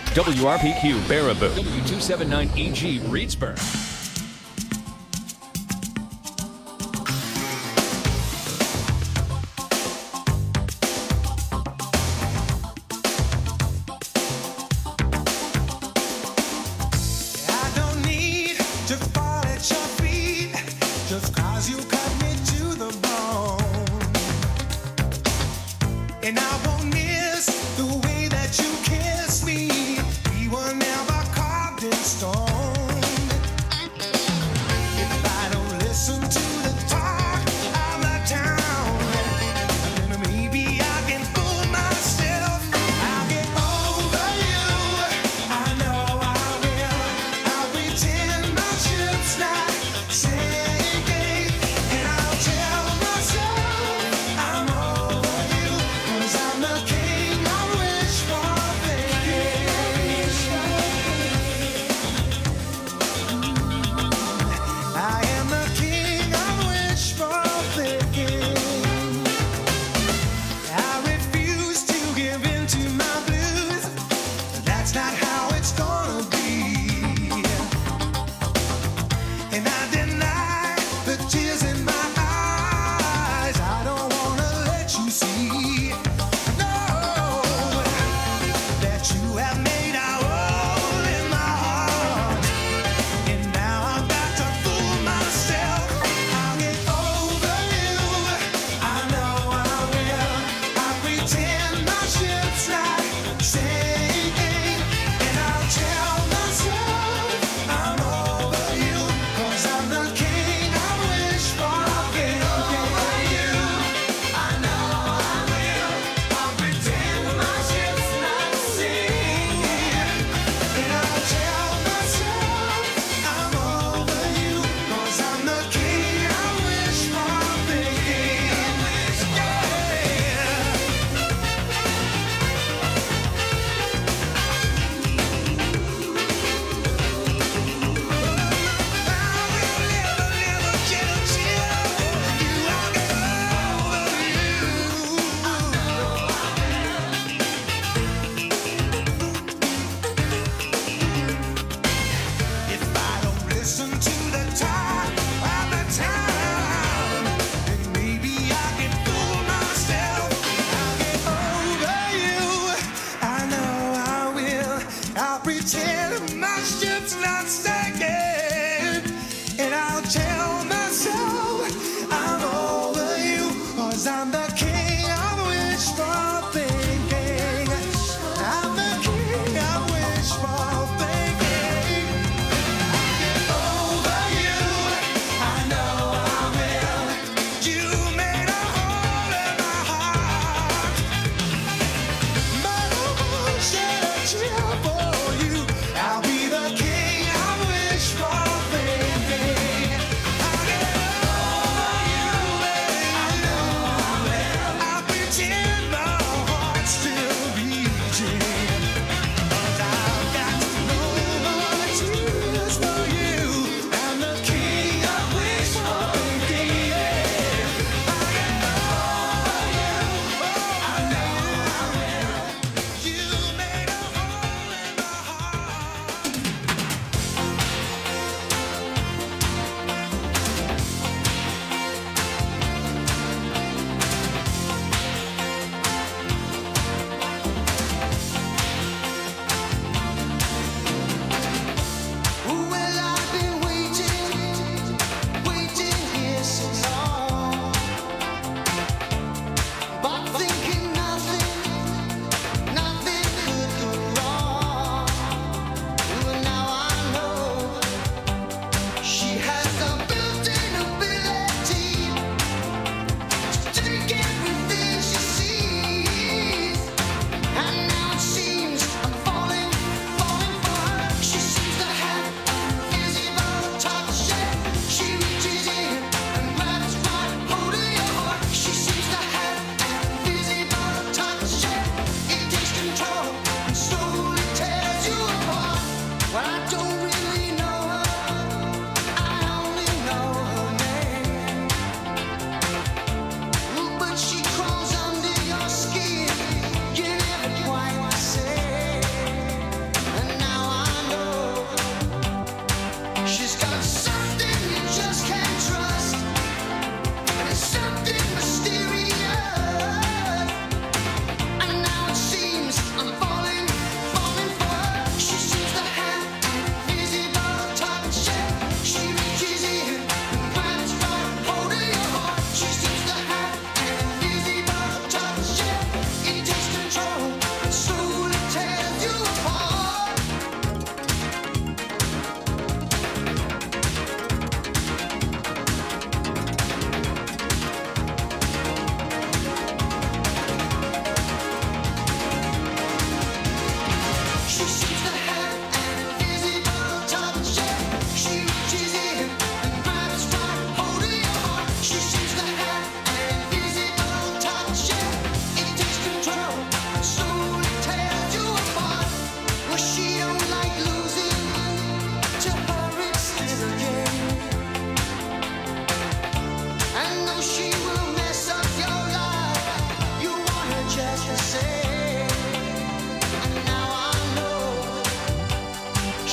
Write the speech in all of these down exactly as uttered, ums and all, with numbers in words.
W R P Q Baraboo, W two seventy-nine E G Reedsburg. For you, I'll be the king. I will.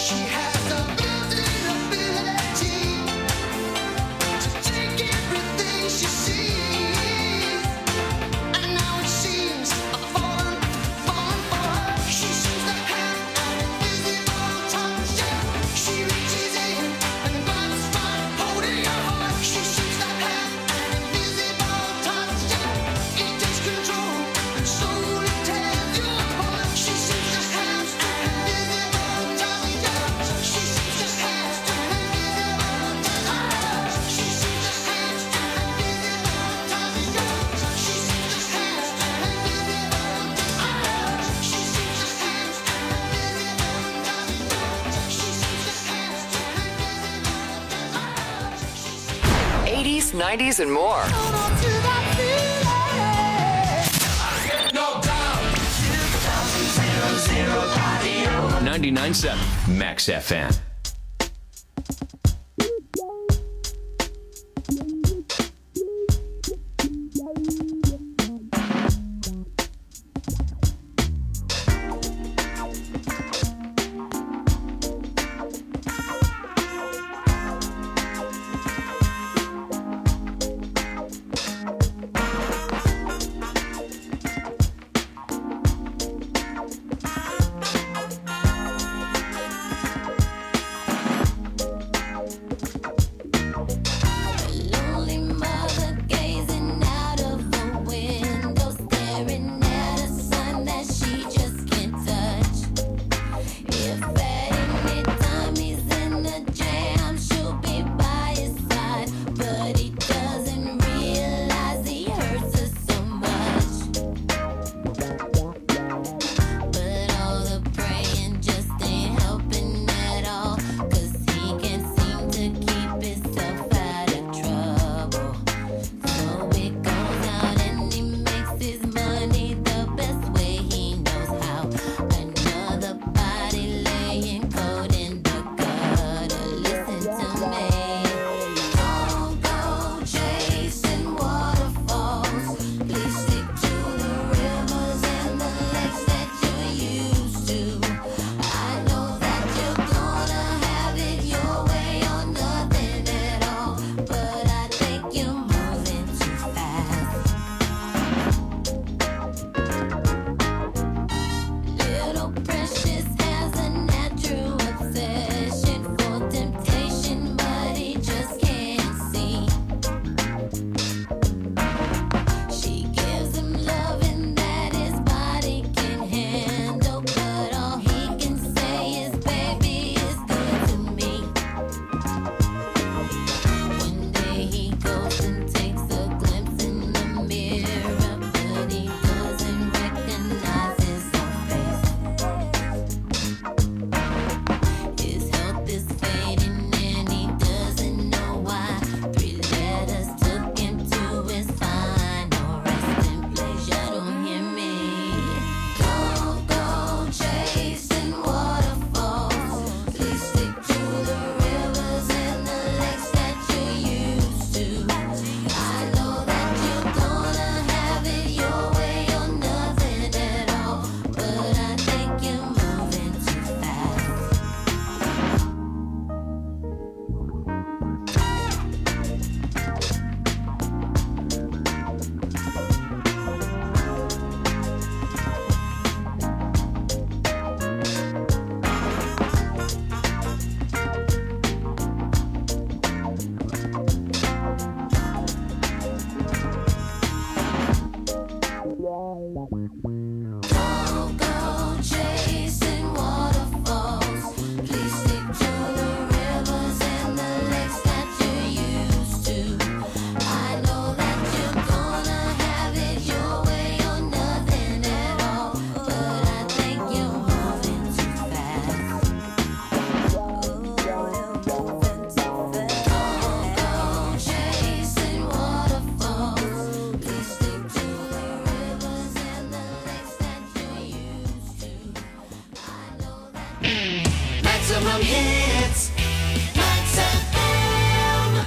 nineties and more. ninety-nine point seven Max F M. Maximum hits, Max F M.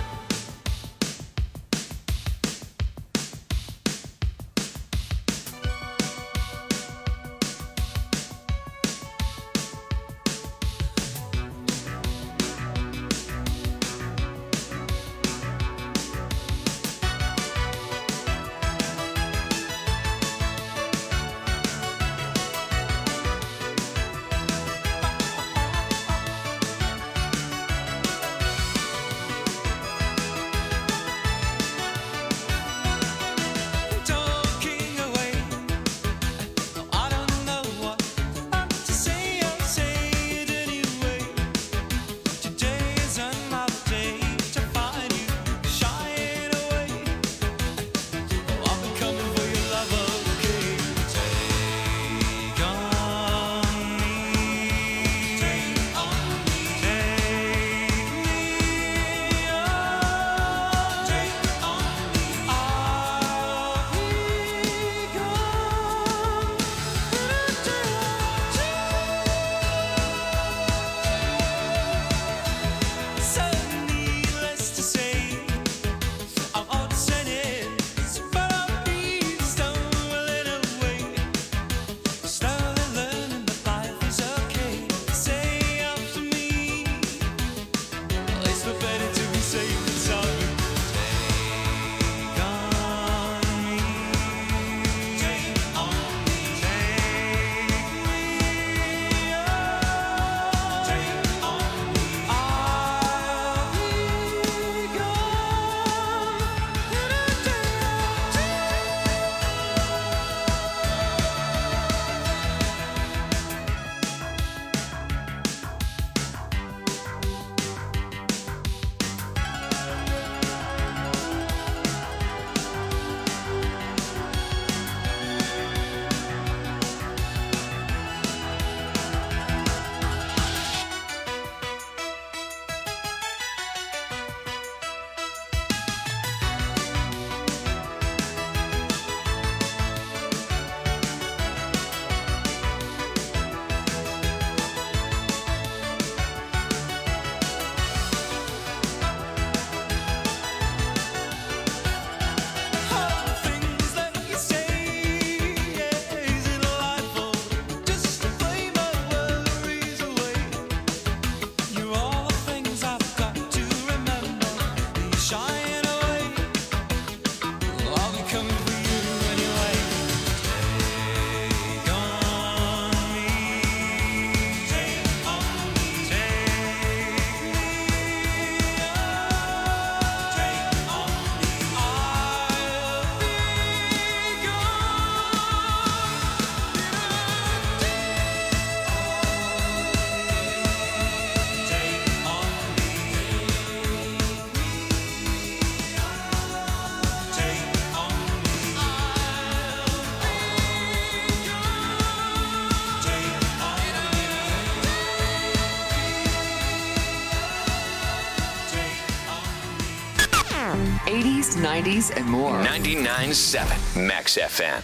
eighties, nineties, and more. ninety-nine point seven Max F M.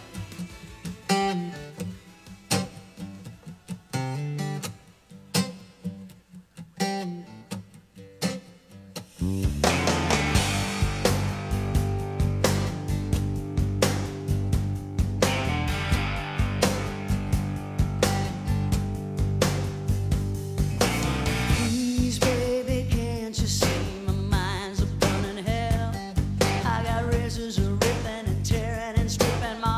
Please, baby, can't you see my mind's a burning hell? I got razors a ripping and tearing and stripping my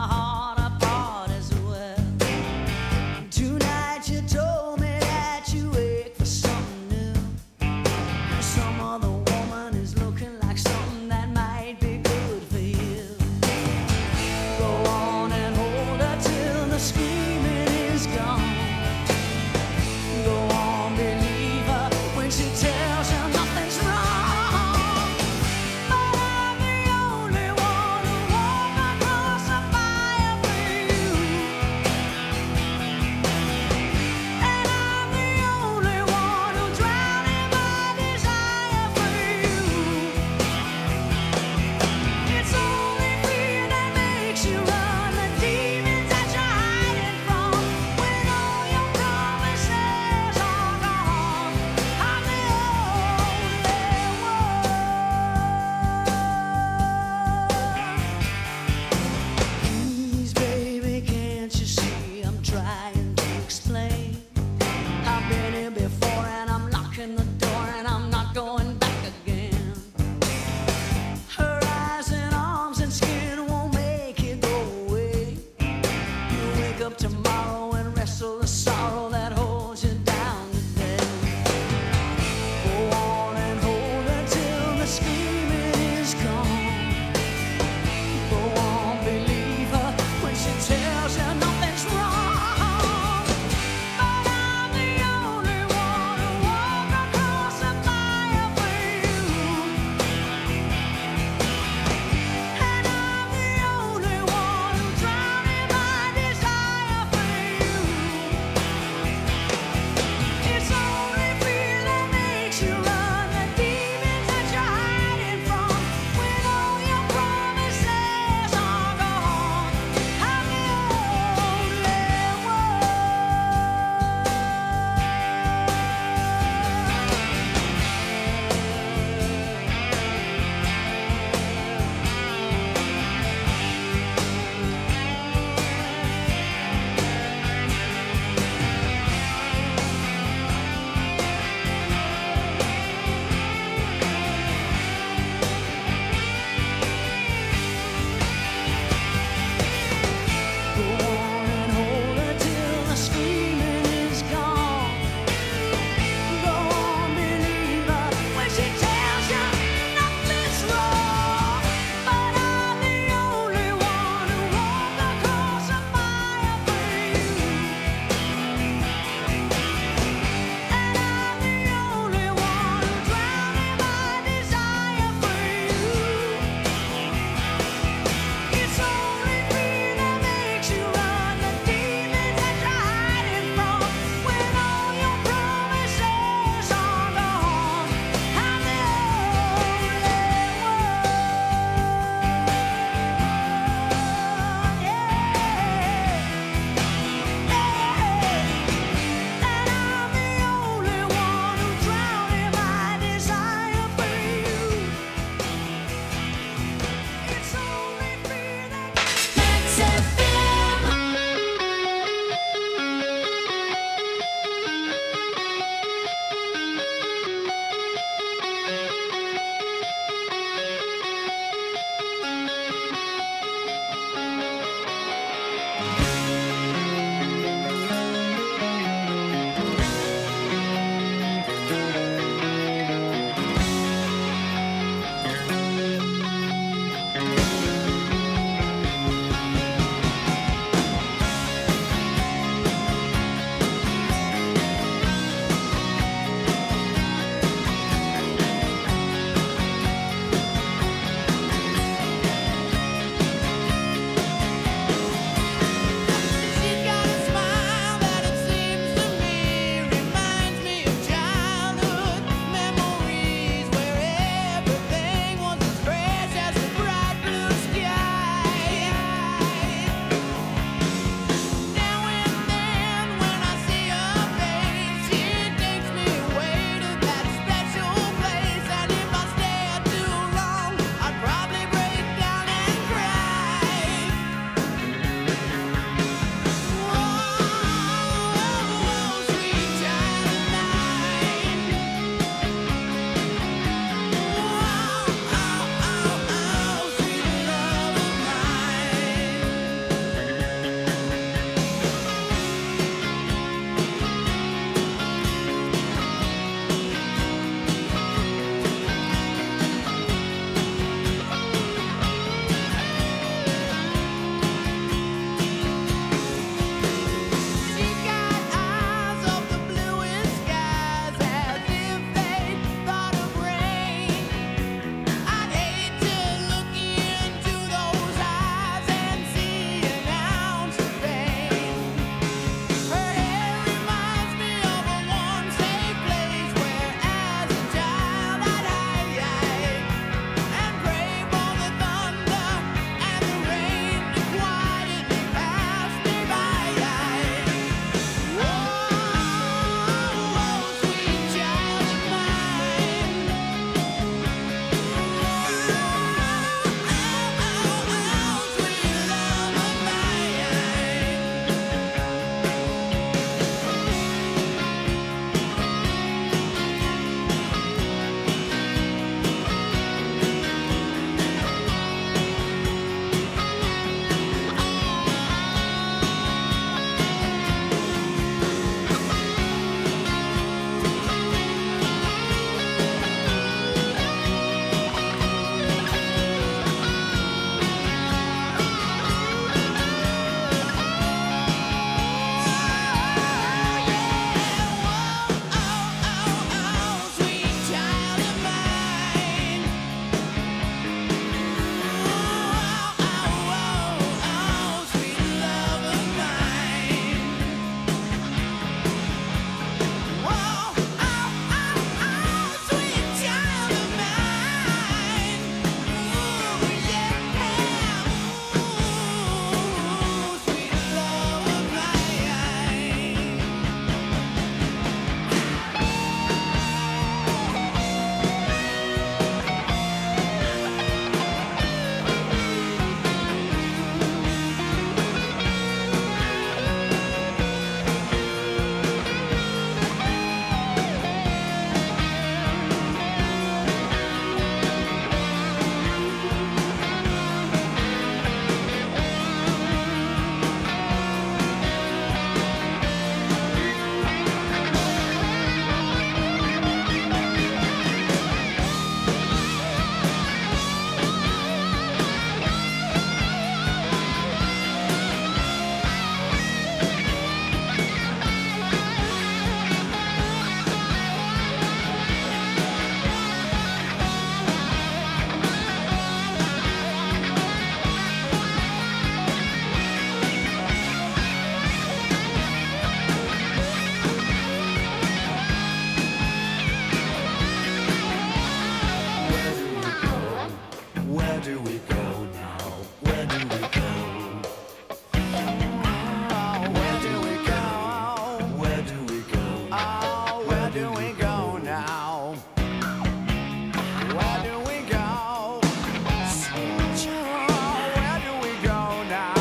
do we go now? Where do we go? Sweet child, where do we go now?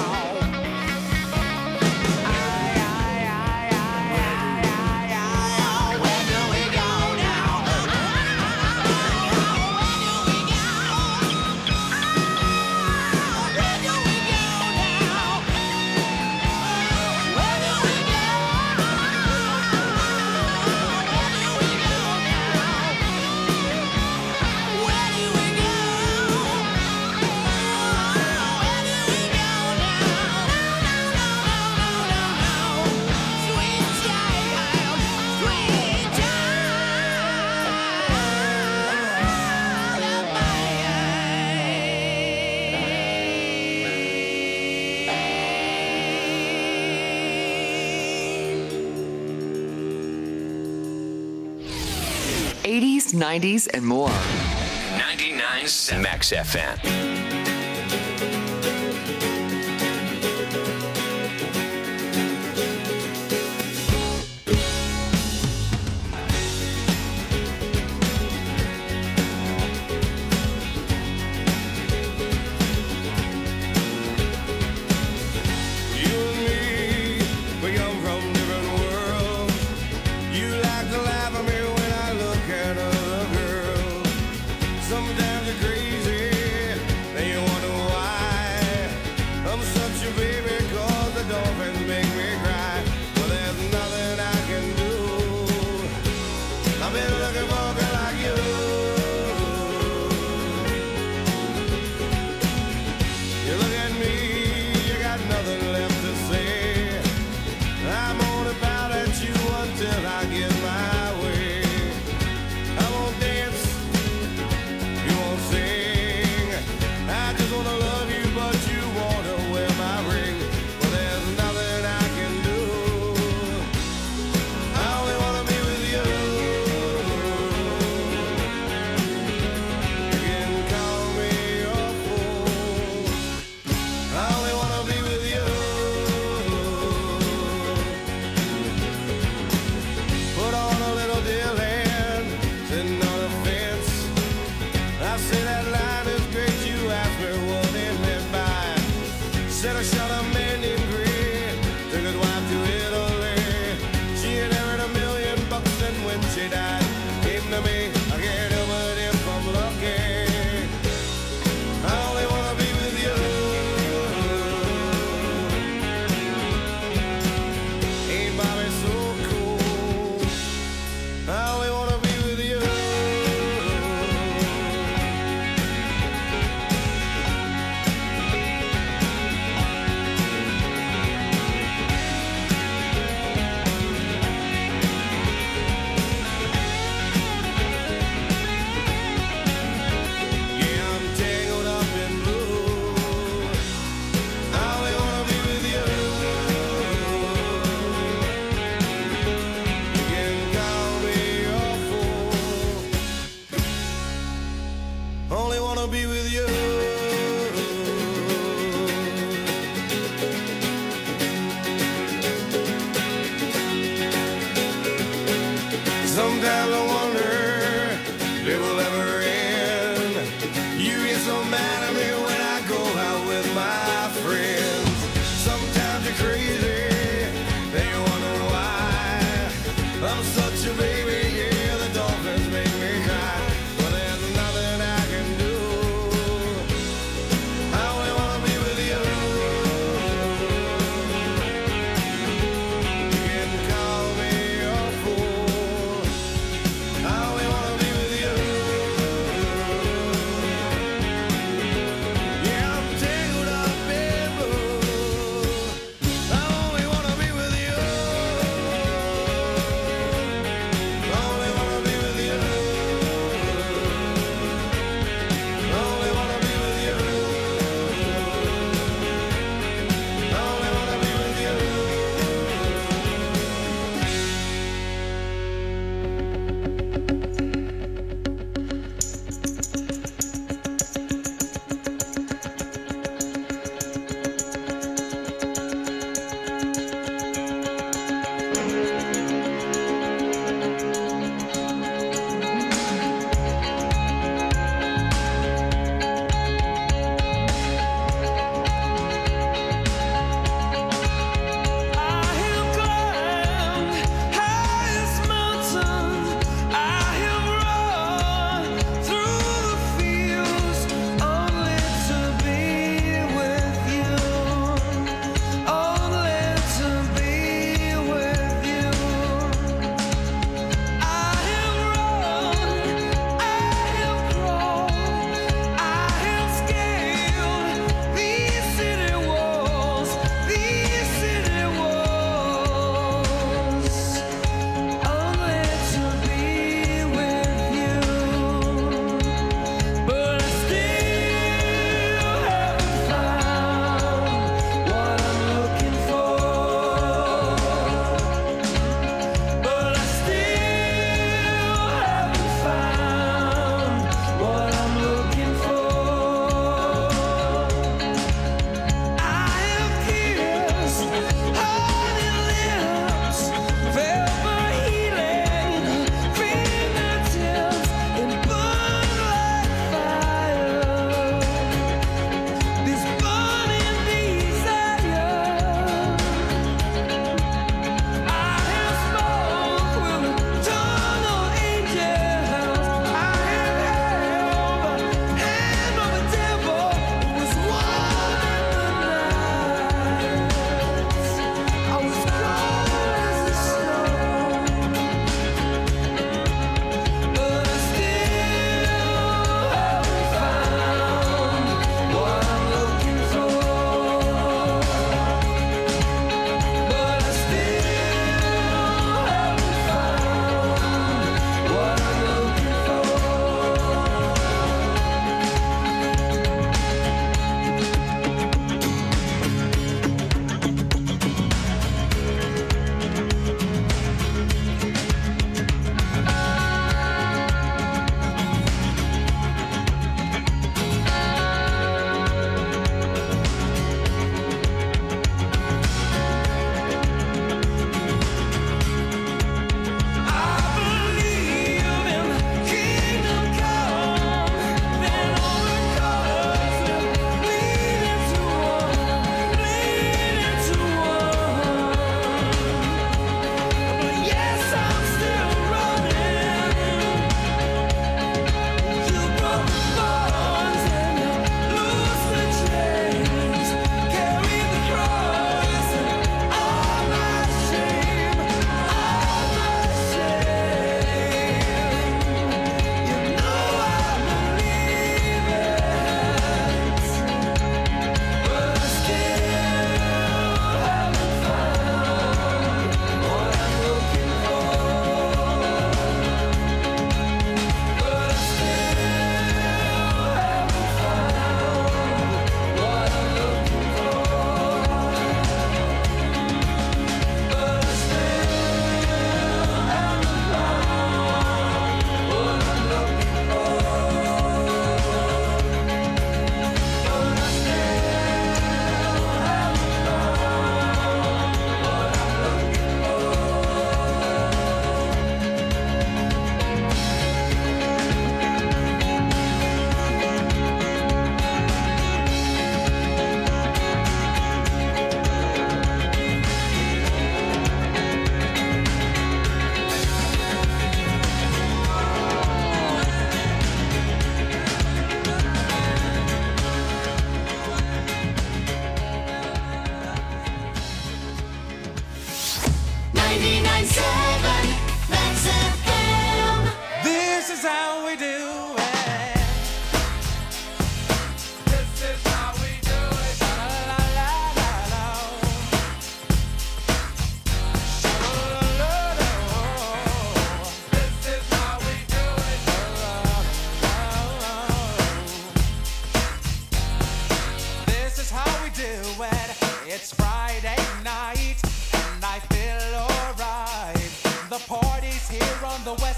I, I, I, I, I, I, I, where do we go now? eighties, nineties, and more. ninety-nine point seven Max F M. Sometimes you're crazy, then you wonder why. I'm such a baby, cause the dolphins make me cry. Well, there's nothing I can do. I've been looking for a girl like you. You look at me, you got nothing left to say. I'm gonna pout at you until I get my way. I won't dance, you won't sing. I just wanna love you, but you wanna wear my ring. Well, there's nothing I can do. I only wanna be with you. You can call me your fool. I only wanna be with you. Put on a little deal hand, sitting on a fence. I say that line is great, you asked me what it meant by. Said I shot a man named Green, took his wife to Italy. She had earned a million bucks and when she died, came to me, I can't help but if I'm lucky. I only wanna be with you. Ain't Bobby so cool? I only wanna be with you. Yeah, I'm tangled up in blue. I only wanna be with you. You can call me your fool. Only wanna be with you. Sometimes I wonder if it will ever end. You get so mad at me when I go out with my friends. Sometimes you're crazy, then you wonder why. I'm such a baby, yeah, the dolphins make me cry. Well, there's nothing I can do. I only wanna be with you. You can call me your fool. I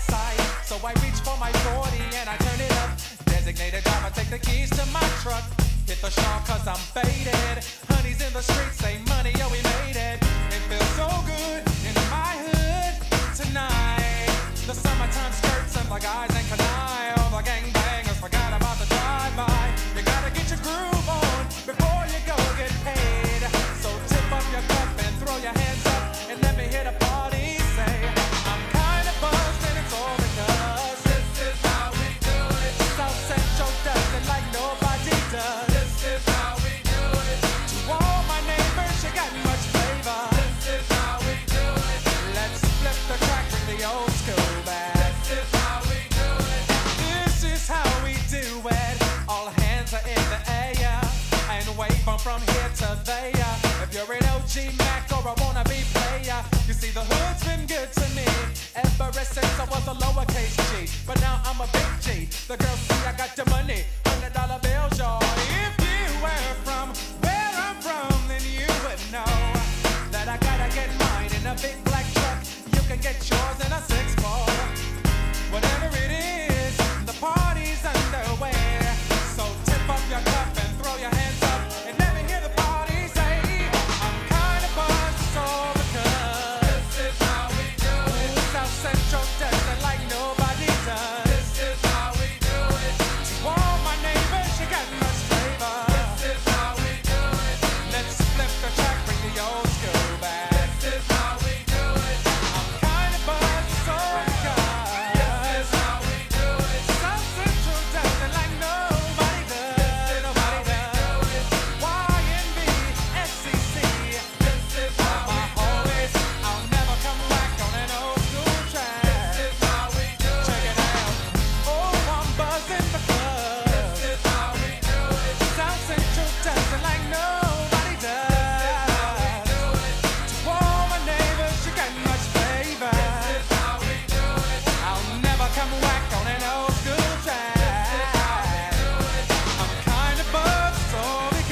west side. So I reach for my forty and I turn it up. Designated driver, take the keys to my truck. Hit the shop cause I'm faded. Honey's in the streets, say money, yo, we made it. It feels so good in my hood tonight. The summertime skirts and the guys ain't canine. All the gangbangers forgot about the drive-by. You gotta get your groove on before you go get paid. So tip up your cup and throw your hands up and let me hear the party say, I'm kinda buzzed and it's all because this is how we do it. South Central does it like nobody does. This is how we do it. To all my neighbors, you got much flavor. This is how we do it. Let's flip the track, bring the old school back. This is how we do it. This is how we do it. All hands are in the air and wave from from here to there. If you're an O G Mac or a wannabe player, you see the hood's been good to me ever since I was a lowercase G. But now I'm a big G. The girls see I got the money, hundred dollar bills, y'all. If you were from where I'm from, then you would know that I gotta get mine in a big black truck. You can get yours in a six four. Whatever it is, the party's underway. So tip up your cup and throw your hands up and let me hear the party say, I'm kinda buzzed, it's all because this is how we do it. South Central does it like nobody does. This is how we do it. To all my neighbors, you got much flavor. This is how we do it. Let's flip the track, bring the old school back. This is how we do it. I'm kinda buzzed, it's all because this is how we do it. South Central does it like nobody does. Nobody does. Y N B, S C C. This is how my homies. I'll never come back on an old school track. This is how we do it. Check it out. Oh, I'm buzzing because this is how we do it. South Central does it like nobody does. This is how we do it. To all my neighbors, you got much flavor. This is how we do it. I'll never come back on an old school track. This is how we do it. I'm kinda buzzed, so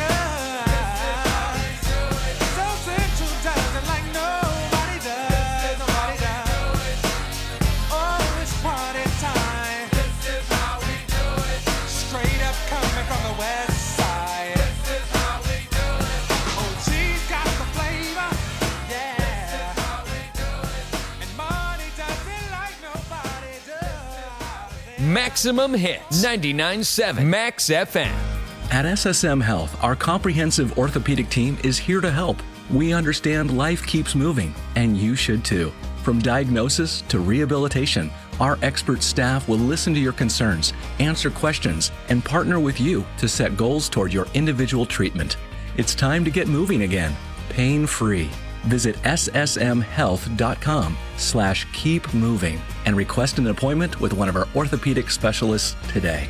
because South Central does it like nobody does. Nobody does. Oh, it's party time. This is how we do it. Straight up coming from the west side. This is how we do it. O G's got the flavor. Yeah. This is how we do it. And Marty does it like nobody does. Maximum Hits. ninety-nine point seven Max F M. At S S M Health, our comprehensive orthopedic team is here to help. We understand life keeps moving, and you should too. From diagnosis to rehabilitation, our expert staff will listen to your concerns, answer questions, and partner with you to set goals toward your individual treatment. It's time to get moving again, pain-free. Visit ssmhealth.com slash keep moving and request an appointment with one of our orthopedic specialists today.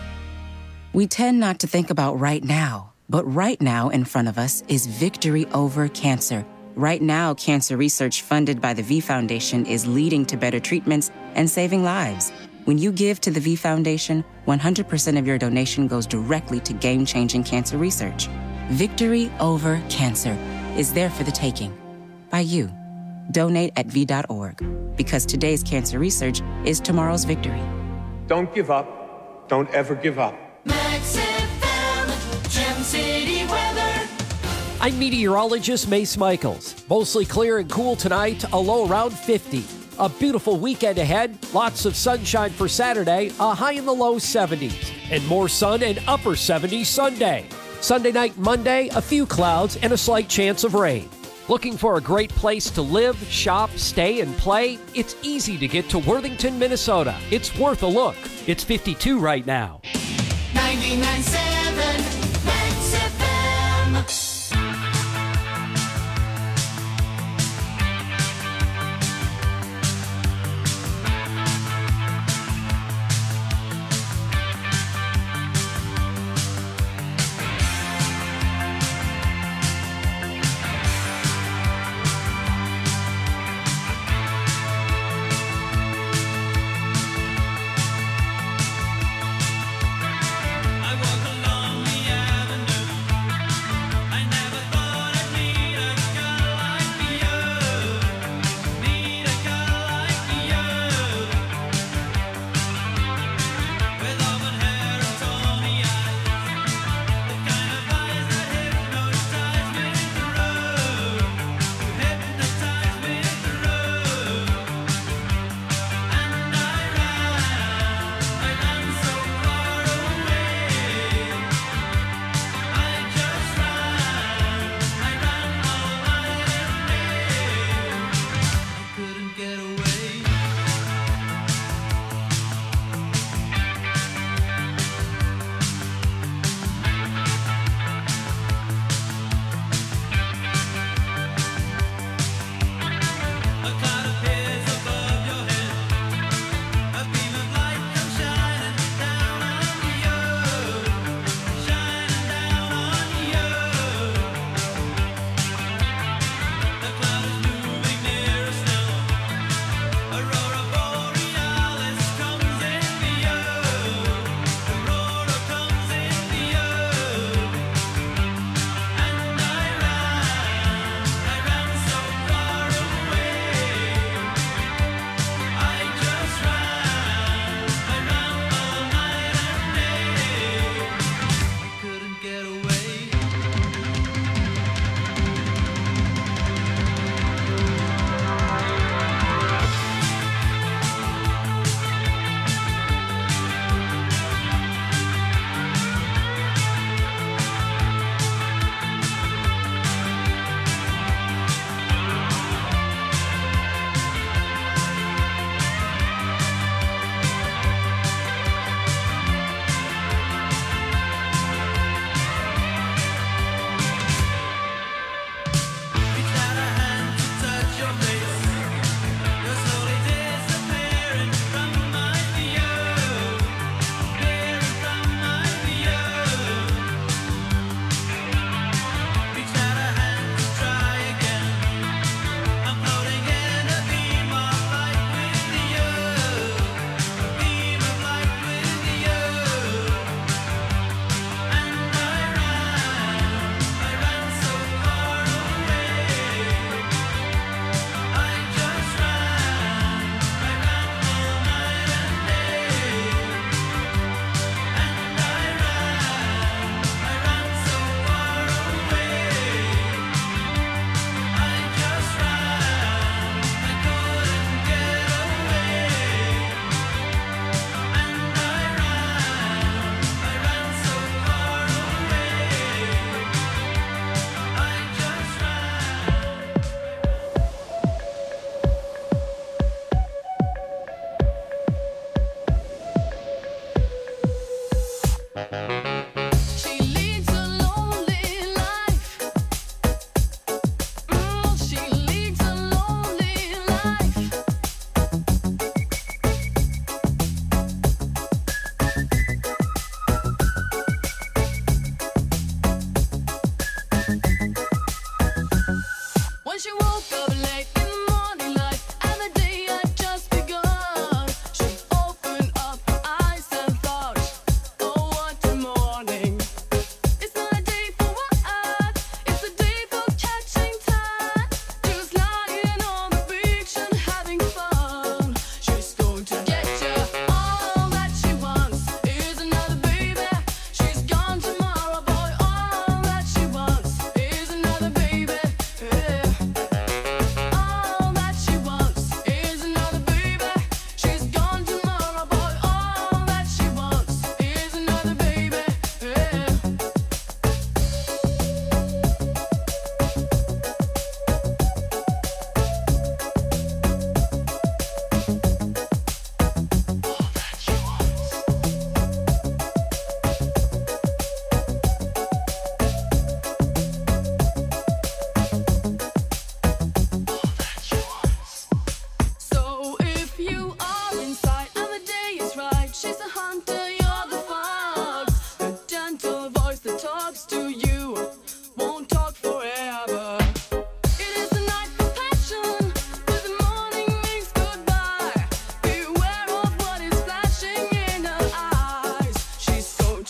We tend not to think about right now, but right now in front of us is victory over cancer. Right now, cancer research funded by the V Foundation is leading to better treatments and saving lives. When you give to the V Foundation, one hundred percent of your donation goes directly to game-changing cancer research. Victory over cancer is there for the taking by you. Donate at V dot org, because today's cancer research is tomorrow's victory. Don't give up. Don't ever give up. Max F M, Gem City weather. I'm meteorologist Mace Michaels. Mostly clear and cool tonight, a low around fifty. A beautiful weekend ahead, lots of sunshine for Saturday, a high in the low seventies. And more sun and upper seventies Sunday. Sunday night, Monday, a few clouds and a slight chance of rain. Looking for a great place to live, shop, stay, and play? It's easy to get to Worthington, Minnesota. It's worth a look. It's fifty-two right now. ninety-nine point seven Max F M. I walk alone.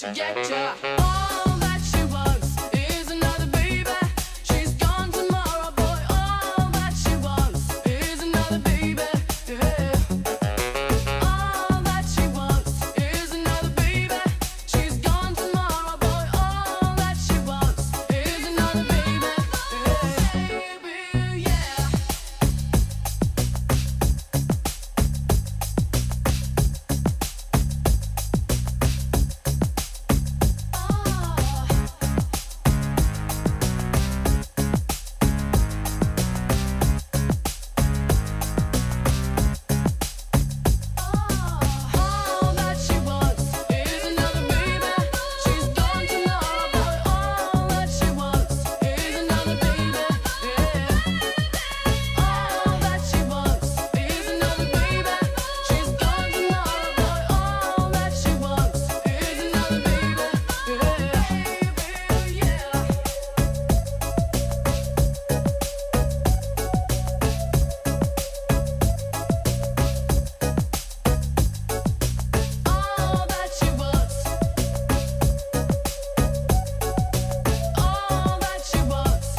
to get ya. All that she wants is another baby. She's gone tomorrow, boy. All that she wants is another baby. Yeah. All that she wants is another baby. She's gone tomorrow, boy. All that she wants is another baby. Yeah. Baby, yeah. All that she wants is another baby. She's gone tomorrow, boy. All that she wants is another baby. Yeah. All that she wants is another baby. She's gone tomorrow, boy. All that she wants is another baby. Yeah. Yeah. All that she wants. All that she wants.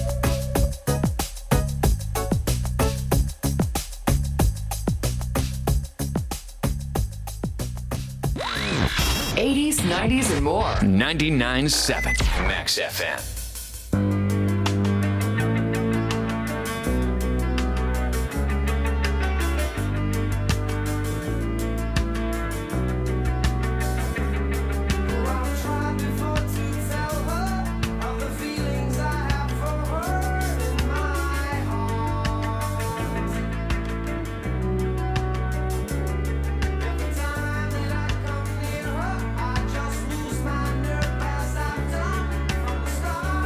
eighties, nineties, and more. ninety-nine point seven Max F M. I've tried before to tell her of the feelings I have for her in my heart. Every time that I come near her, I just lose my nerve as I've done from the start.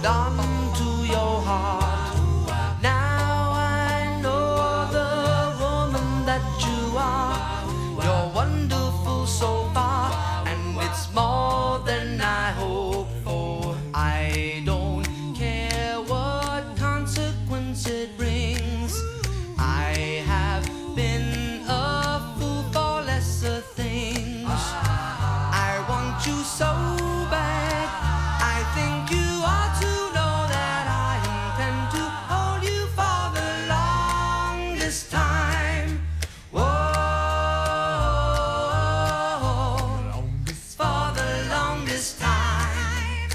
hold on to your heart. Now I know the woman that you are. You're wonderful so far, and it's more than I hoped for. I don't care what consequence it brings. I have been a fool for lesser things. I want you so bad. I think you ought to know that I intend to hold you for the longest time. Whoa, for the longest time.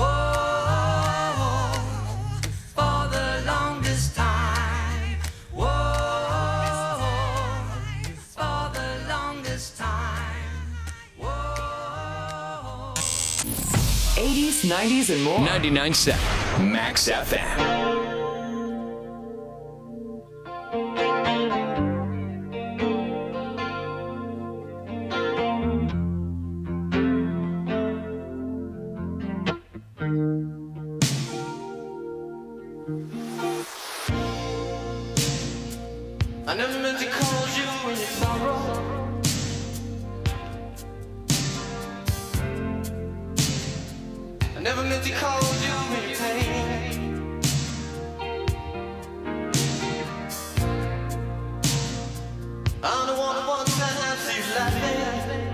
Whoa, for the longest time. Whoa, for the longest time. Whoa. eighties, nineties, and more. ninety-nine point seven Max F M. I never meant to call you in your sorrow. I never meant to call you in your pain. I'm the one who wants to see you laughing.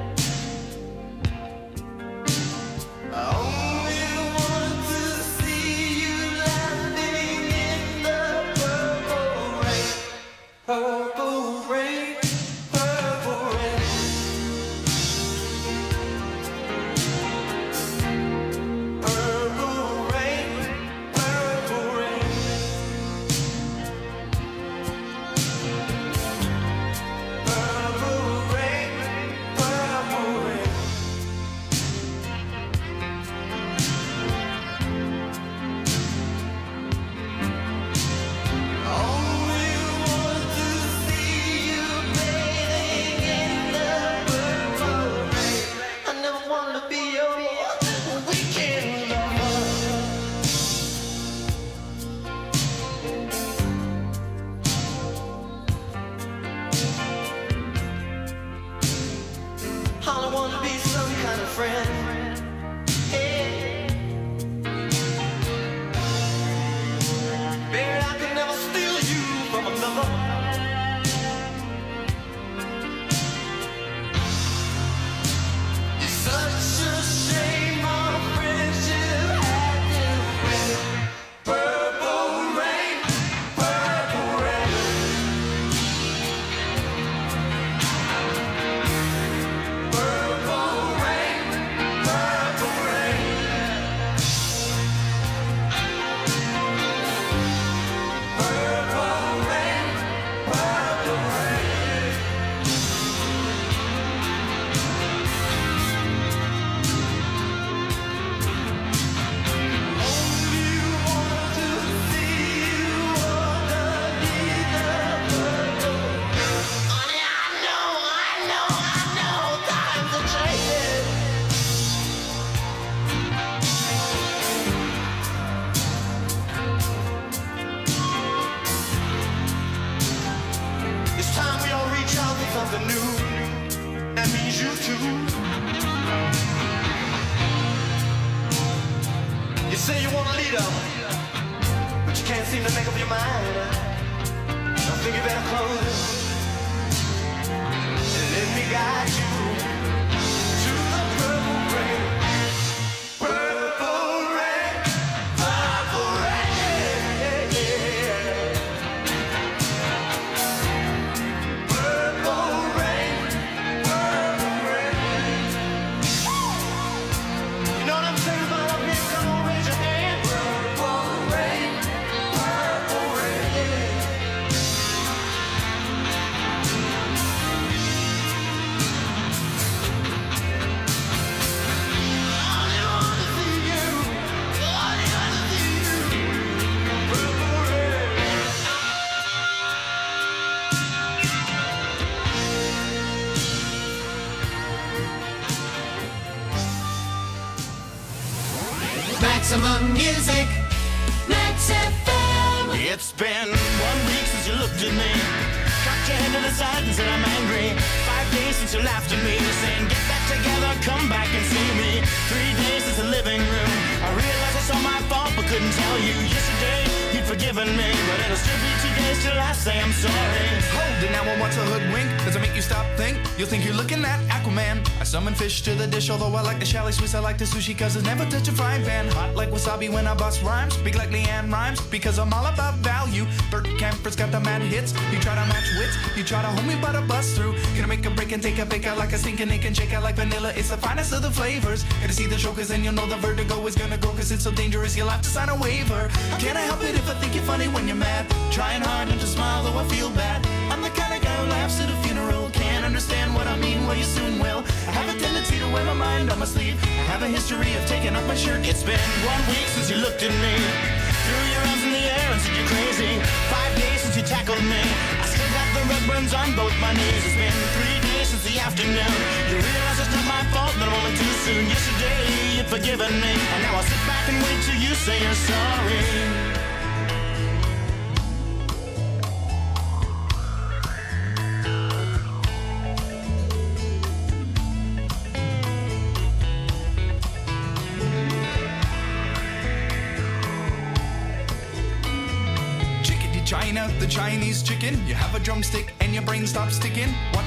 I only want to see you laughing in the purple rain. Purple rain, purple rain. Purple rain, purple rain. Purple rain, purple rain. Only want to see you bathing in the purple rain. I never wanted to be your weekend lover. All I want to be some kind of friend. Hey. Baby, I can never steal you from another. It's such a shame our friendship had to end. Purple rain, purple rain. Purple rain, purple rain. Purple rain, purple rain. Only want to see you underneath the purple rain. Honey, I know, I know, I know times are changing. It's time we all reach out for something new. That means you too. You say you want a leader, but you can't seem to make up your mind. I think you better close and let me guide you to the purple rain. Purple rain, purple rain. Purple rain, purple rain. You know what I'm saying about up here? Come on, raise your hand. Purple rain, purple rain. It's been one week since you looked at me, cocked your head to the side and said I'm angry. Five days since you laughed at me, saying get back together, come back and see me. Three days since the living room, I realized it's all my fault but couldn't tell you. Yesterday you'd forgiven me, but it'll still be two days till I say I'm sorry. Hold it now, and what's a hoodwink? Does it make you stop think? You'll think you're looking at Aquaman. I summon fish to the dish, although I like the chalet Swiss, I like the sushi cause it's never touch a frying pan. Hot like wasabi when I bust rhymes, big like Leanne rhymes, because I'm all about value. Bert Camper's got the mad hits, you try to match wits, you try to hold me but I bust through. Gonna make a break and take a bake out like a stinking egg and shake out like vanilla, it's the finest of the flavors. Gotta see the show cause then you'll know the vertigo is gonna go cause it's so dangerous you'll have to sign a waiver. Can I help it if I think you're funny when you're mad? Trying hard not to smile though I feel bad. I'm the kind of guy who laughs at a funeral. Can't understand what I mean, well you soon will. I have a tendency to wear my mind on my sleeve. I have a history of taking off my shirt. It's been one week since you looked at me, threw your arms in the air and said you're crazy. Five days since you tackled me, I still got the red burns on both my knees. It's been three days since the afternoon, you realize it's not my fault but I'm only too soon. Yesterday you'd forgiven me, and now I'll sit back and wait till you say you're sorry. China, the Chinese chicken. You have a drumstick and your brain stops sticking. Watch